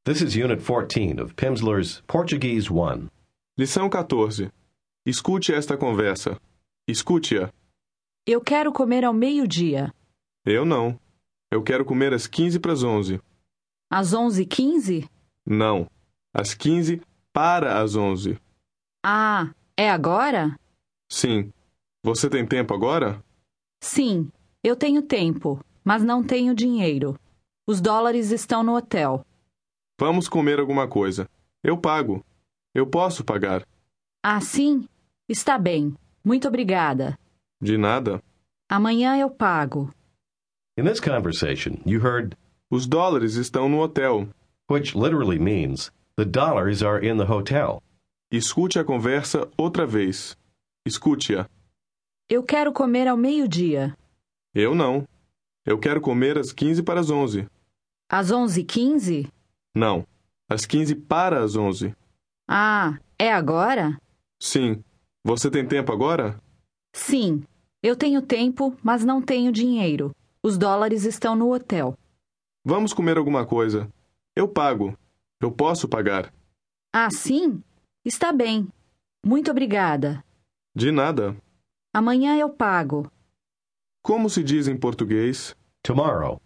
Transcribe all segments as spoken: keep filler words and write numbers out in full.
This is Unit fourteen of Pimsleur's Portuguese one. Lição quatorze. Escute esta conversa. Escute-a. Eu quero comer ao meio-dia. Eu não. Eu quero comer às quinze para as onze. Às onze e quinze? Não. Às quinze para as onze. Ah, é agora? Sim. Você tem tempo agora? Sim, eu tenho tempo, mas não tenho dinheiro. Os dólares estão no hotel. Vamos comer alguma coisa. Eu pago. Eu posso pagar. Ah, sim? Está bem. Muito obrigada. De nada. Amanhã eu pago. In this conversation, you heard, Os dólares estão no hotel. which literally means, the dollars are in the hotel. Escute a conversa outra vez. Escute-a. Eu quero comer ao meio-dia. Eu não. Eu quero comer às quinze para as onze. Às onze e quinze? Não. Às quinze para as onze. Ah, é agora? Sim. Você tem tempo agora? Sim, eu tenho tempo, mas não tenho dinheiro. Os dólares estão no hotel. Vamos comer alguma coisa. Eu pago. Eu posso pagar. Ah, sim? Está bem. Muito obrigada. De nada. Amanhã eu pago. Como se diz em português? Tomorrow.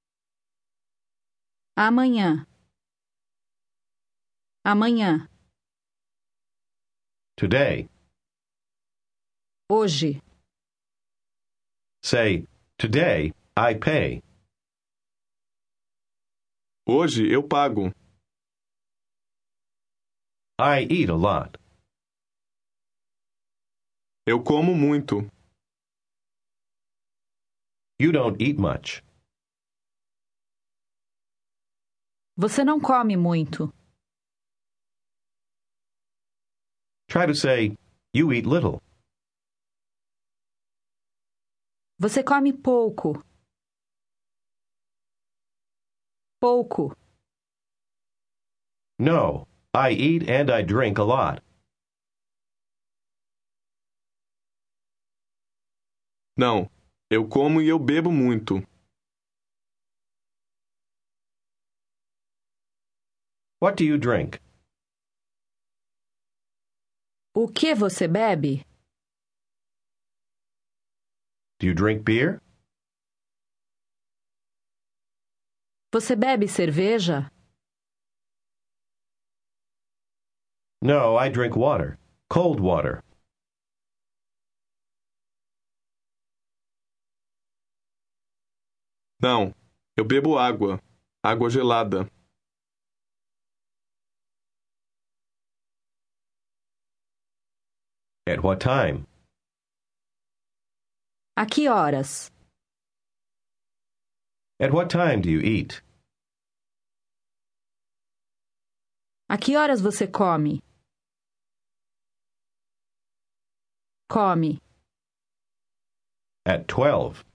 Amanhã. Amanhã. Today. Hoje. Say, today, I pay. Hoje eu pago. I eat a lot. Eu como muito. You don't eat much. Você não come muito. Try to say, you eat little. Você come pouco. Pouco. No, I eat and I drink a lot. Não. Eu como e eu bebo muito. What do you drink? O que você bebe? Do you drink beer? Você bebe cerveja? No, I drink water. Cold water. Não. Eu bebo água. Água gelada. At what time? A que horas? At what time do you eat? A que horas você come? Come. At twelve.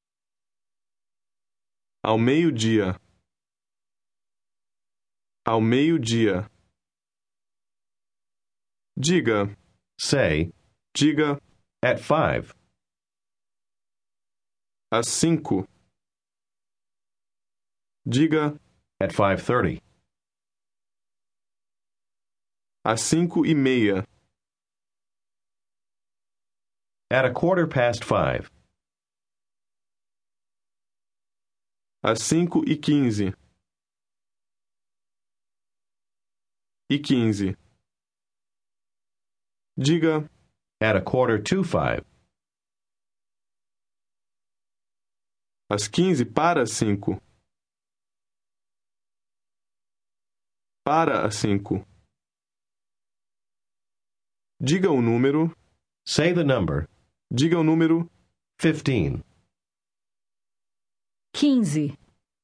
Ao meio-dia. Ao meio-dia. Diga. Say, Diga. at five. Às cinco. Diga. At five thirty. Às cinco e meia. At a quarter past five. Às cinco e quinze. E quinze. Diga. At a quarter to five. Às quinze para as cinco. Para as cinco. Diga o número. Say the number. Diga o número. Fifteen. Quinze.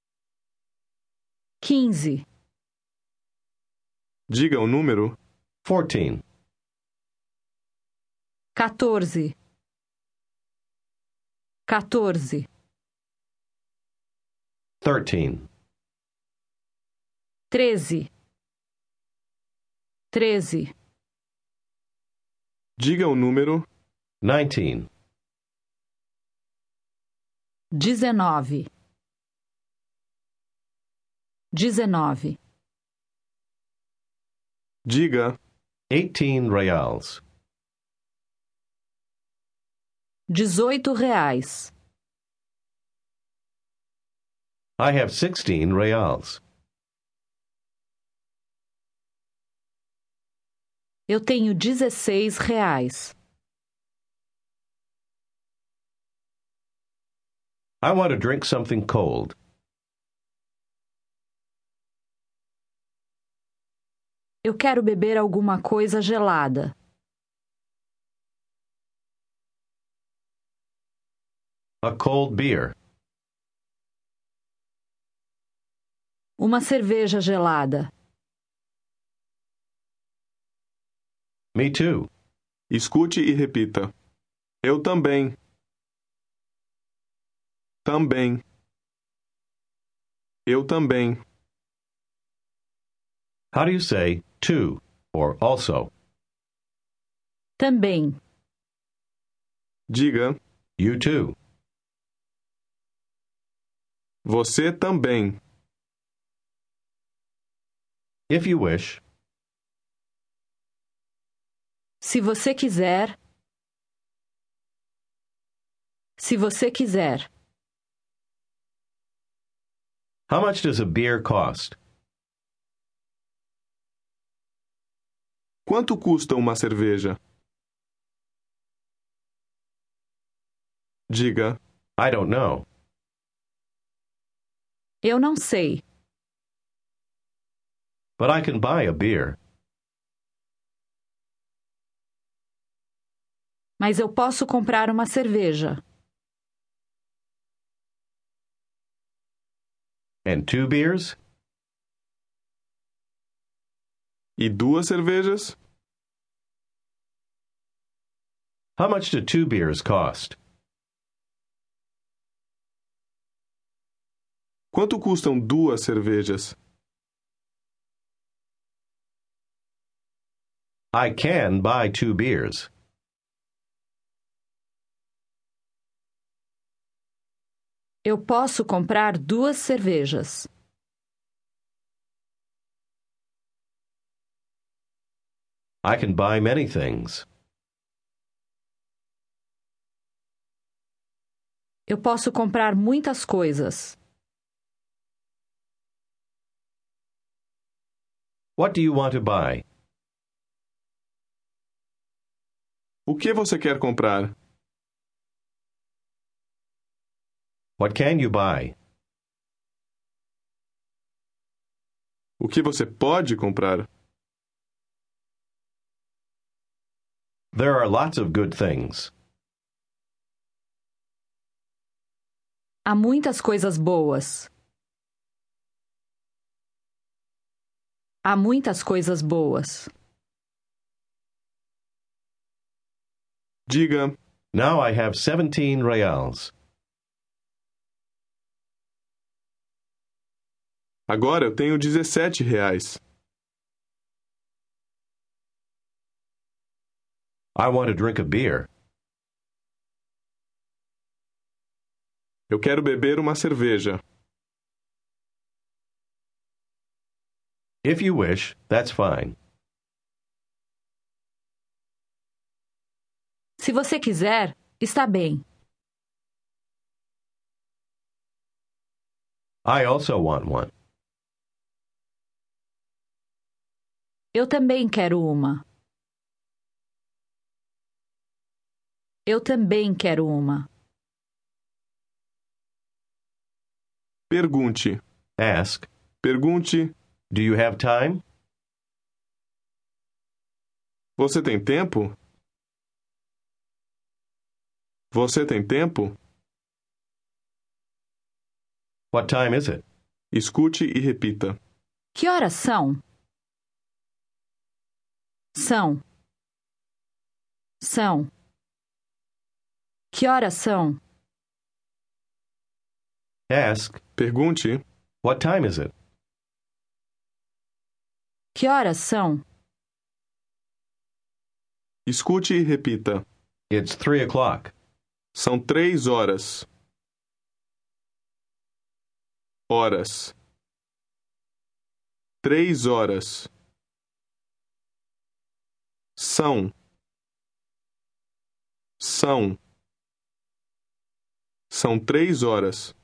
Quinze. Diga o número. Fourteen. Quatorze. Quatorze. Thirteen. Treze. Treze. Diga o número. Nineteen. Dezenove. Dezenove. Diga. eighteen reals. Dezoito reais. I have sixteen reals. Eu tenho dezesseis reais. I want to drink something cold. Eu quero beber alguma coisa gelada. A cold beer. Uma cerveja gelada. Me too. Escute e repita. Eu também. Também. Eu também. How do you say too or also? Também. Diga. You too. Você também. If you wish. Se você quiser. Se você quiser. How much does a beer cost? Quanto custa uma cerveja? Diga. I don't know. Eu não sei. But I can buy a beer. Mas eu posso comprar uma cerveja. And two beers? E duas cervejas? How much do two beers cost? Quanto custam duas cervejas? I can buy two beers. Eu posso comprar duas cervejas. I can buy many things. Eu posso comprar muitas coisas. What do you want to buy? O que você quer comprar? What can you buy? O que você pode comprar? There are lots of good things. Há muitas coisas boas. Há muitas coisas boas. Diga. Now I have seventeen reals. Agora eu tenho dezessete reais. I want to drink a beer. Eu quero beber uma cerveja. If you wish, that's fine. Se você quiser, está bem. I also want one. Eu também quero uma. Eu também quero uma. Pergunte. Ask. Pergunte. Do you have time? Você tem tempo? Você tem tempo? What time is it? Escute e repita. Que horas são? São. São. Que horas são? Ask. Pergunte. What time is it? Que horas são? Escute e repita. It's three o'clock. São três horas. Horas. Três horas. São. São. São três horas.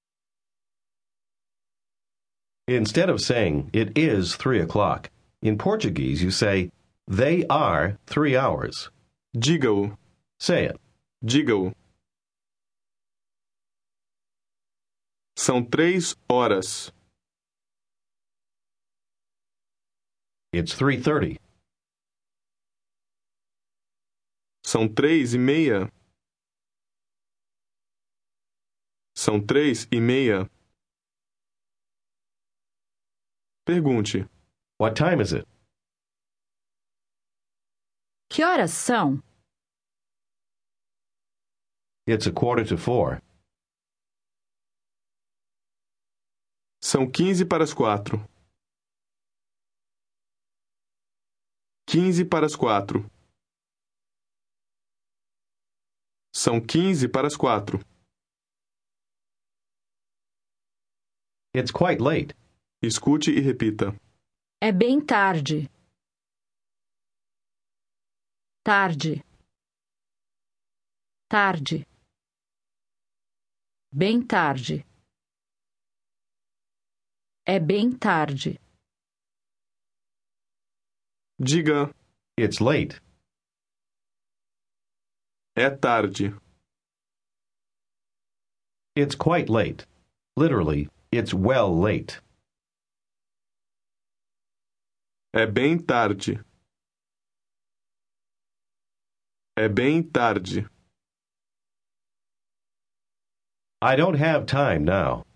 Instead of saying, it is three o'clock, in Portuguese you say, they are three hours. Diga-o. Say it. Diga-o. São três horas. It's three thirty. São três e meia. São três e meia. Pergunte. What time is it? Que horas são? It's a quarter to four. São quinze para as quatro. Quinze para as quatro. São quinze para as quatro. It's quite late. Escute e repita. É bem tarde. Tarde. Tarde. Bem tarde. É bem tarde. Diga. It's late. É tarde. It's quite late. Literally, it's well late. É bem tarde. É bem tarde. I don't have time now.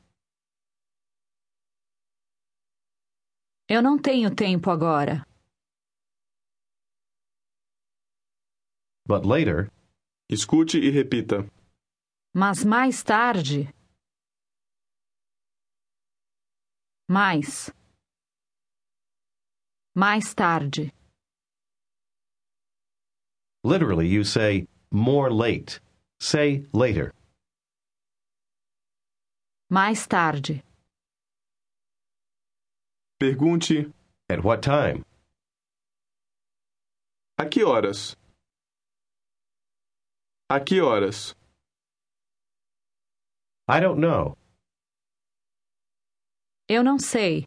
Eu não tenho tempo agora. But later, Escute e repita. Mas mais tarde. Mais. Mais tarde. literally you say more late. Say later. Mais tarde. Pergunte. At what time? A que horas? A que horas? I don't know. Eu não sei.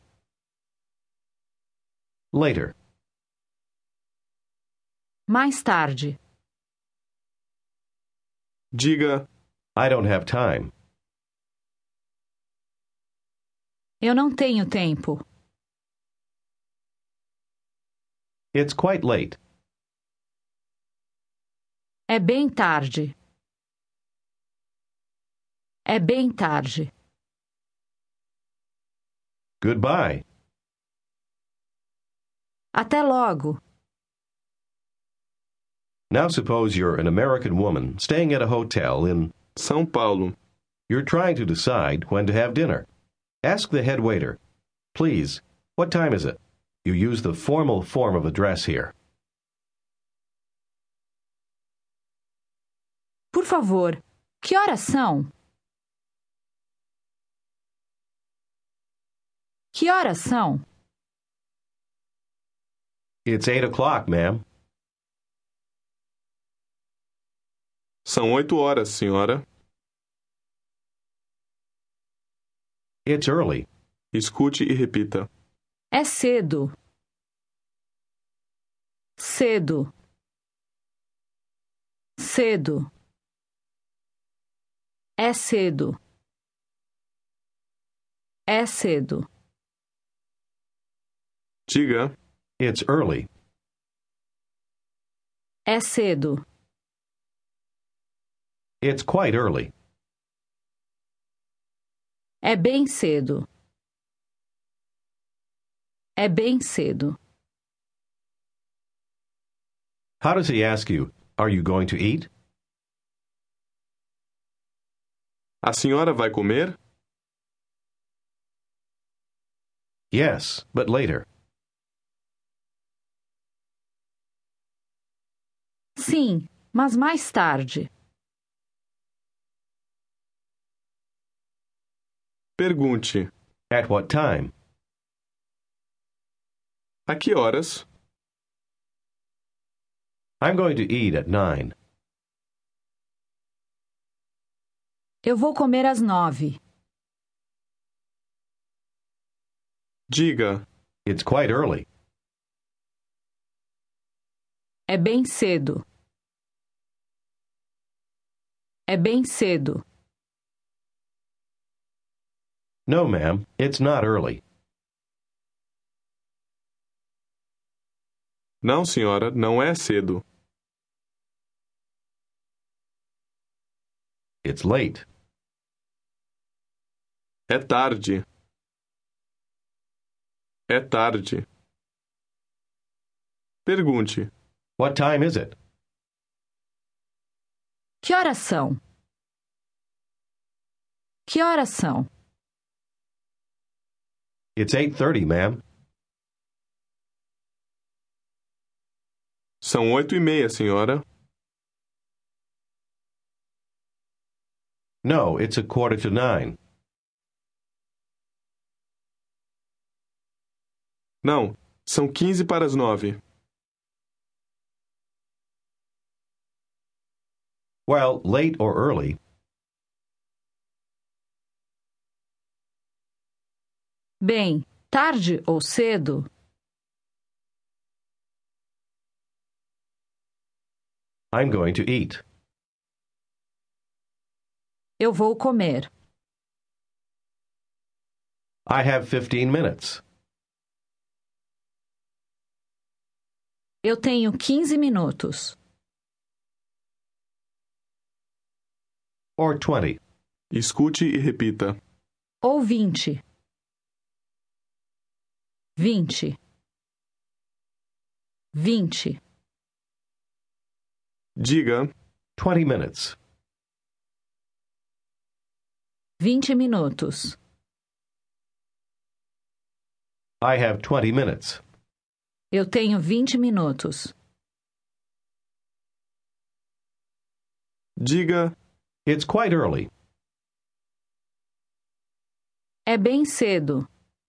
Later. Mais tarde. Diga. I don't have time. Eu não tenho tempo. It's quite late. É bem tarde. É bem tarde. Goodbye. Até logo. Now suppose you're an American woman staying at a hotel in... São Paulo. You're trying to decide when to have dinner. Ask the head waiter, please, what time is it? You use the formal form of address here. Por favor, que horas são? Que horas são? It's eight o'clock, ma'am. São oito horas, senhora. It's early. Escute e repita. É cedo. Cedo. Cedo. É cedo. É cedo. Diga. It's early. É cedo. It's quite early. É bem cedo. É bem cedo. How does he ask you, are you going to eat? A senhora vai comer? Yes, but later. Sim, mas mais tarde. Pergunte. At what time? A que horas? I'm going to eat at nine. Eu vou comer às nove. Diga, It's quite early. É bem cedo. É bem cedo. No, ma'am, it's not early. não, senhora, não é cedo. It's late. É tarde. É tarde. Pergunte. What time is it? Que horas são? Que horas são? It's eight thirty, ma'am. São oito e meia, senhora. No, it's a quarter to nine. Não, são quinze para as nove. Well, late or early. Bem, tarde ou cedo? I'm going to eat. Eu vou comer. I have fifteen minutes. Eu tenho quinze minutos. Or twenty. Escute e repita. Ou vinte. Vinte. Vinte. Diga, Twenty minutes. Vinte minutos. I have twenty minutes. Eu tenho vinte minutos. diga, It's quite early. É bem cedo.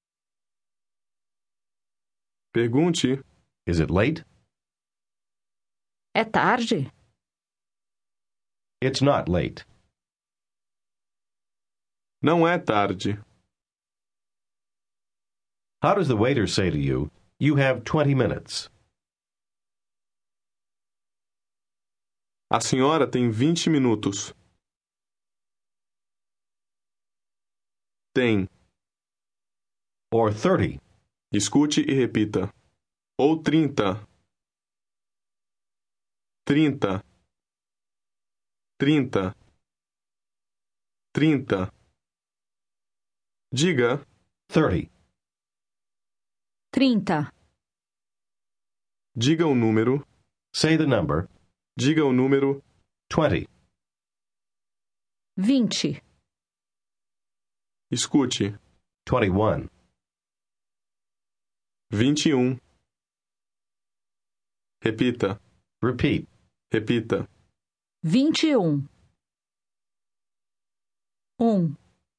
pergunte, Is it late? É tarde? It's not late. não é tarde. How does the waiter say to you, you have twenty minutes? A senhora tem vinte minutos. Tem. Or thirty? Escute e repita. Ou trinta. Trinta. Trinta. Trinta. Diga, Thirty. Trinta. diga o número, Say the number. diga o número, Twenty. Vinte. escute. Twenty-one. Vinte e um. Repita, Repeat. repita. Vinte e um. Um.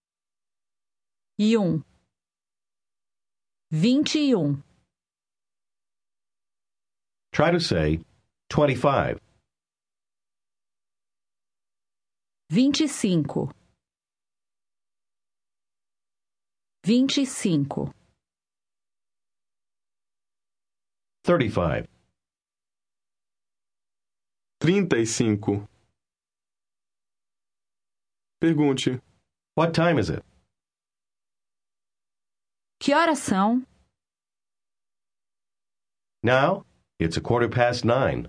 E um. Vinte e um. Try to say twenty-five. Vinte e cinco. Vinte e cinco. Thirty-five. Trinta e cinco. Pergunte, What time is it? Que horas são? Now, it's a quarter past nine.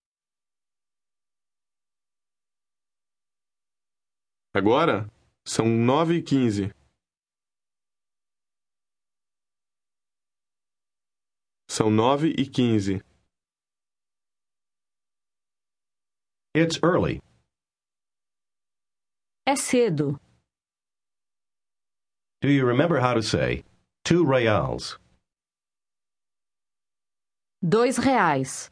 agora? São nove e quinze. São nove e quinze. It's early. É cedo. Do you remember how to say two reals? Dois reais.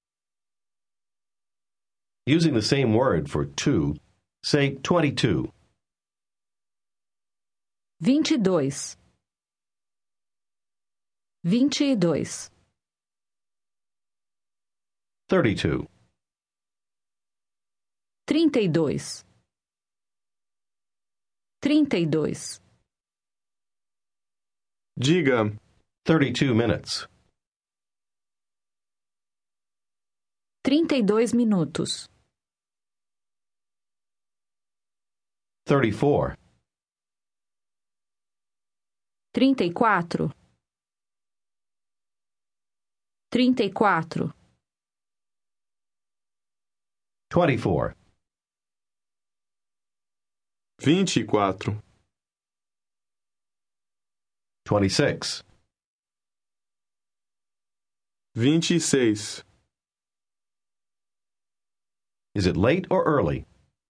Using the same word for two, say twenty-two. Vinte e dois. Vinte e dois. Thirty-two. trinta e dois, trinta e dois, Diga, thirty-two minutes. trinta e dois minutos, thirty-four, trinta e quatro, trinta e quatro, twenty-four, vinte e quatro, twenty-six, vinte e seis. Is it late or early?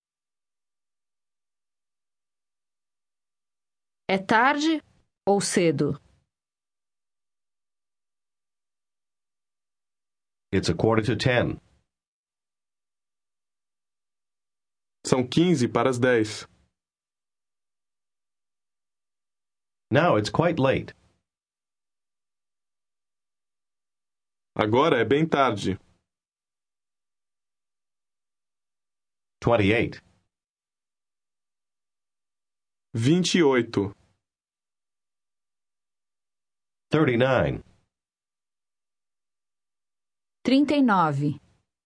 é tarde ou cedo? It's a quarter to ten. São quinze para as dez. Now it's quite late. Agora é bem tarde. twenty-eight, Vinte e oito. thirty-nine, trinta e nove,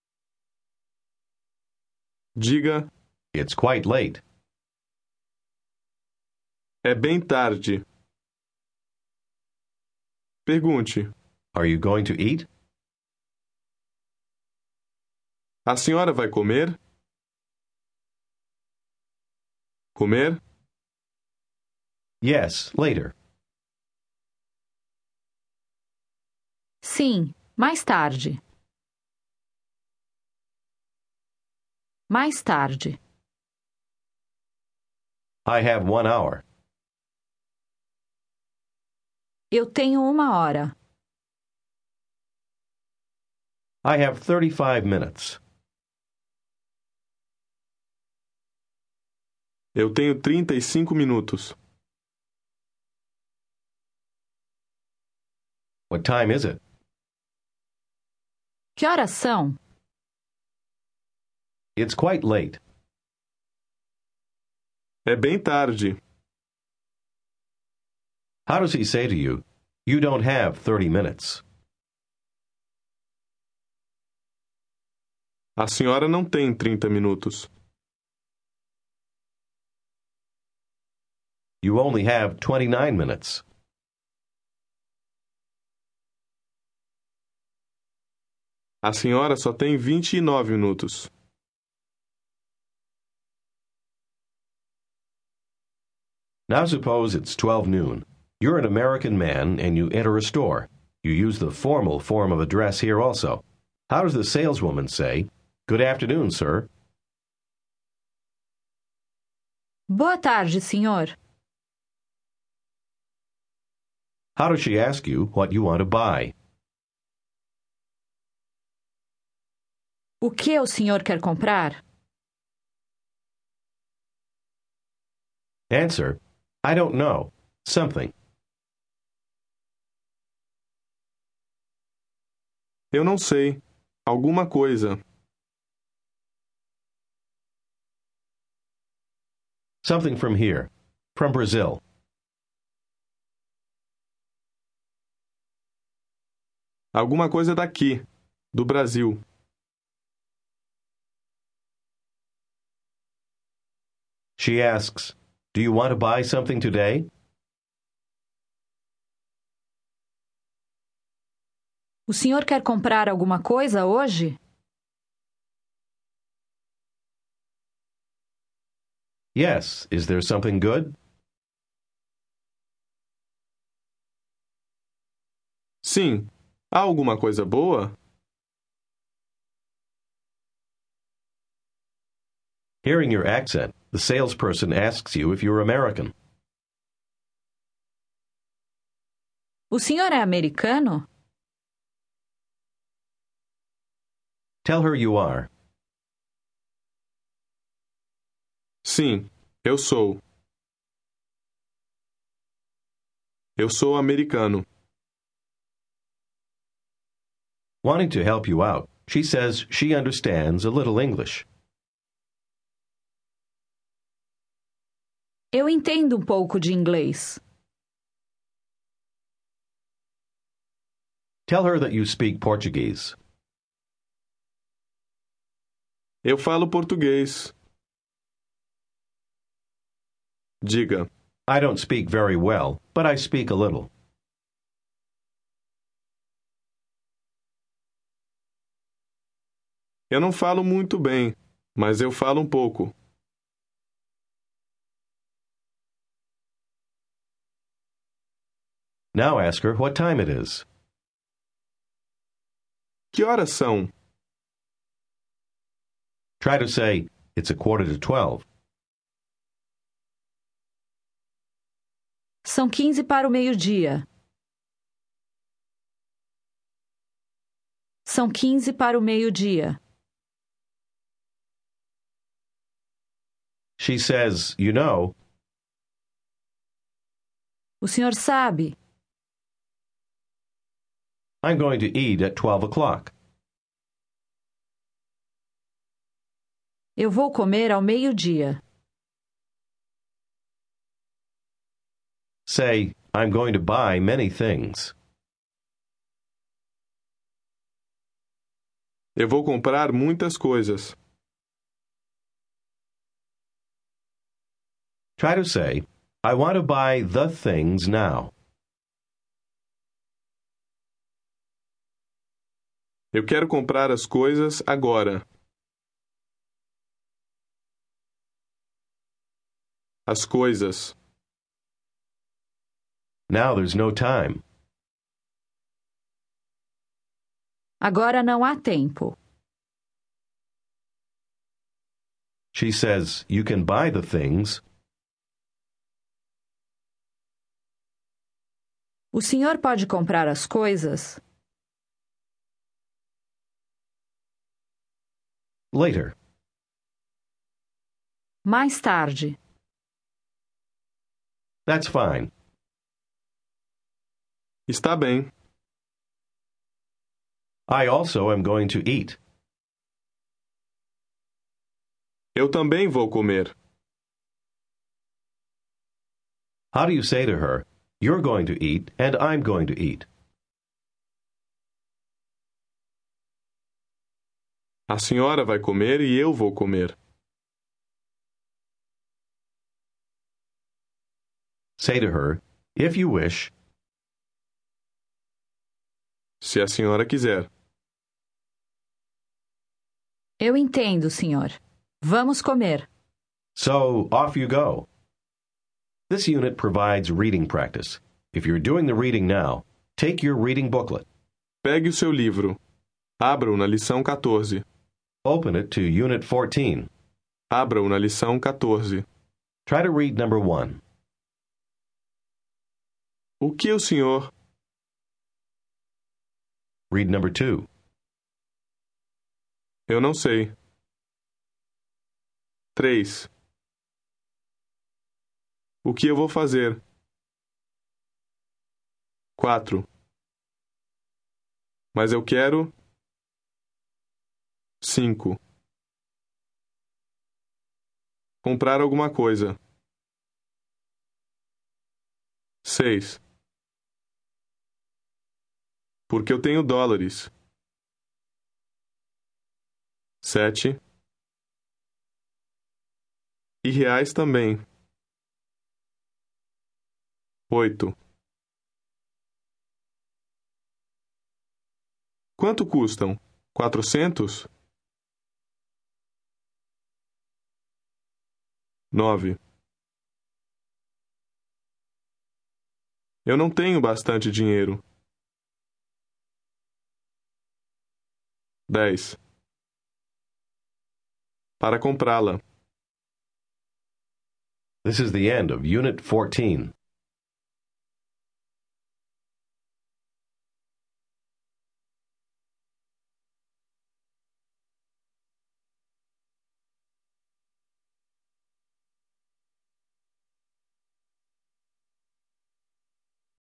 Diga, it's quite late. é bem tarde. Pergunte, Are you going to eat? a senhora vai comer? Comer? Yes, later. sim, mais tarde. Mais tarde. I have one hour. Eu tenho uma hora. I have thirty-five minutes. Eu tenho trinta e cinco minutos. What time is it? Que horas são? It's quite late. É bem tarde. How does he say to you, you don't have thirty minutes? A senhora não tem trinta minutos. You only have twenty-nine minutes. A senhora só tem vinte e nove minutos. Now suppose it's twelve noon. You're an American man and you enter a store. You use the formal form of address here also. How does the saleswoman say, "Good afternoon, sir"? Boa tarde, senhor. How does she ask you what you want to buy? O que o senhor quer comprar? Answer, I don't know. Something. Eu não sei. Alguma coisa. Something from here. From Brazil. Alguma coisa daqui, do Brasil. She asks, do you want to buy something today? O senhor quer comprar alguma coisa hoje? Yes. Is there something good? Sim. Há alguma coisa boa? Hearing your accent, the salesperson asks you if you're American. O senhor é americano? Tell her you are. Sim, eu sou. Eu sou americano. Wanting to help you out, she says she understands a little English. Eu entendo um pouco de inglês. Tell her that you speak Portuguese. Eu falo português. Diga: I don't speak very well, but I speak a little. Eu não falo muito bem, mas eu falo um pouco. Now ask her what time it is. Que horas são? Try to say, it's a quarter to twelve. São quinze para o meio-dia. São quinze para o meio-dia. She says, you know, O senhor sabe, I'm going to eat at twelve o'clock. eu vou comer ao meio-dia. Say, I'm going to buy many things. Eu vou comprar muitas coisas. Try to say, I want to buy the things now. Eu quero comprar as coisas agora. As coisas. Now there's no time. Agora não há tempo. She says, you can buy the things. O senhor pode comprar as coisas Later. mais tarde. That's fine. Está bem. I also am going to eat. Eu também vou comer. How do you say to her, you're going to eat and I'm going to eat? A senhora vai comer e eu vou comer. Say to her, if you wish, Se a senhora quiser. Eu entendo, senhor. Vamos comer. so off you go. This unit provides reading practice. If you're doing the reading now, take your reading booklet. Pegue o seu livro. Abra-o na lição quatorze. Open it to Unit fourteen. Abra-o na lição quatorze. Try to read number one. O que o senhor... Read number two. Eu não sei. Três. O que eu vou fazer? Quatro. Mas eu quero... Cinco. Comprar alguma coisa. Seis. Porque eu tenho dólares. Sete. E reais também. Oito. Quanto custam? Quatrocentos? Nove. Eu não tenho bastante dinheiro. Dez. Para comprá-la. This is the end of Unit fourteen.